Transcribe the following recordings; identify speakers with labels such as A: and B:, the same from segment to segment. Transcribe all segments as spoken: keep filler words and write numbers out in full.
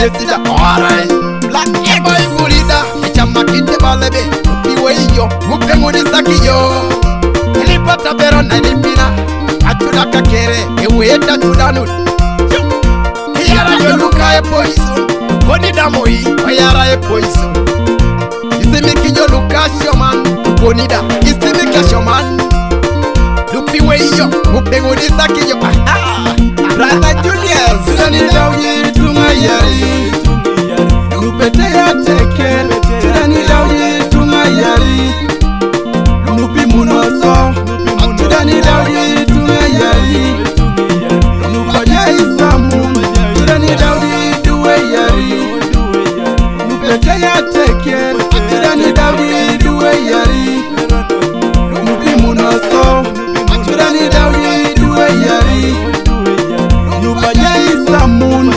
A: sida alright black boy fulida chama kite balebe piwe yo mupengoni sakiyo nilipata bero na nipina atula kakere eweta tudanu yara yoluka e poison koni damoi yara e poison isemi kijo luka shoman koni da isemi ka shoman lupiwe yo mupengoni sakiyo brother Julius sani dawi tunga yari lupete ya tekel sani dawi tunga yari lupi munoso sani dawi tunga yari lupaya isamu sani dawi duwe yari lupete ya tekel sani dawi duwe yari lupi munoso sani dawi duwe yari lupaya isamu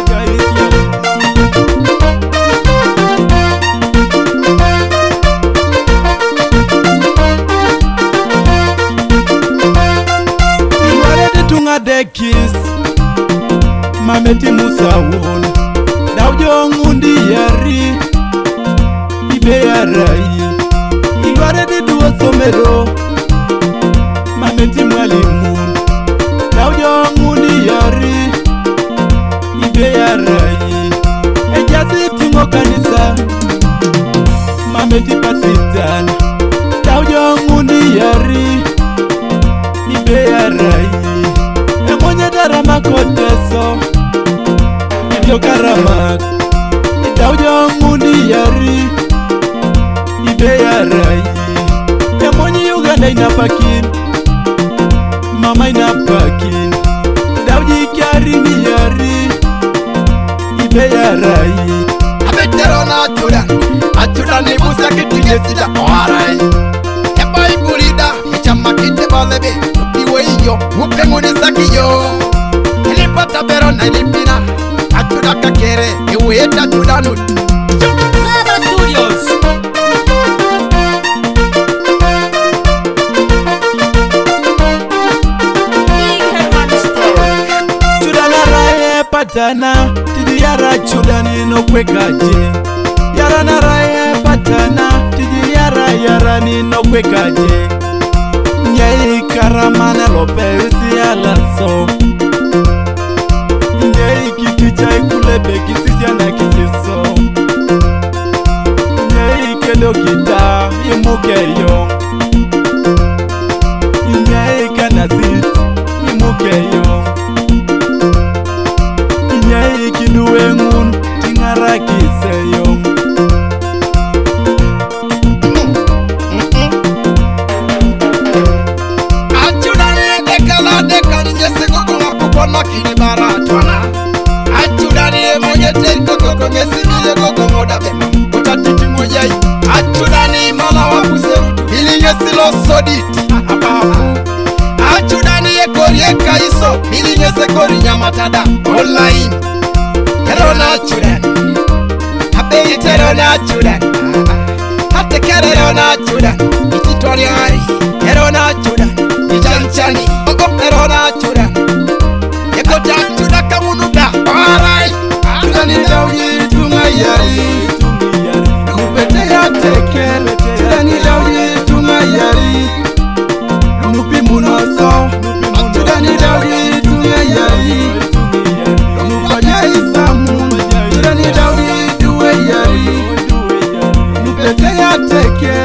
A: kiss mameti musawon dawjo ngundi yari ibe yarai igware de duo somero mameti mwalimu dawjo ngundi yari ibe yarai ejasi tingo kanisa mameti pasitan dawjo ngundi yari ibe yarai Emonye darama koteso Ibyo karamak Idawjo ngundi yari Ibe yarai Emonye Uganda inapakin Mama inapakin Idawji kyari ni yari Ibe yarai Abetero na atudan Atudan ni musa kitige sida Alright Eba iburida Ichama kite balebe yo mupengoni sakiyo nilipata bero na nipina atuda kakere eweta tudanu Baba Studios Chudana rae patana tidi yara chudani no kwekaje yara na rae patana tidi yara yara ni no kwekaje Nyei karamana lopezi alaso Nyei kikichai kulebe kisija na kisiso Nyei kelo kita imukeyo Nyei kanazit imukeyo Nyei kiduwe ngun tingara kiseyo Makini baratwana Achudani emonye tenko koko ngesimiye koko moda bema Kota titi mojai Achudani mala wakuserutu Ili ngesilo sodit Abafu Achudani ekori ekaiso Ili ngesekori nyamatada Online Herona achudani Abeyi terona achudani Hatekere herona achudani Itituariari Herona achudani Ichanchani Ogo herona achudani Tuda kamunuka alright Tudani dawi tunga yari Lupete ya tekel Tudani dawi tunga yari Lupi munoso Tudani dawi tunga yari Lupaya isamu Tudani dawi duwe yari Lupete ya tekel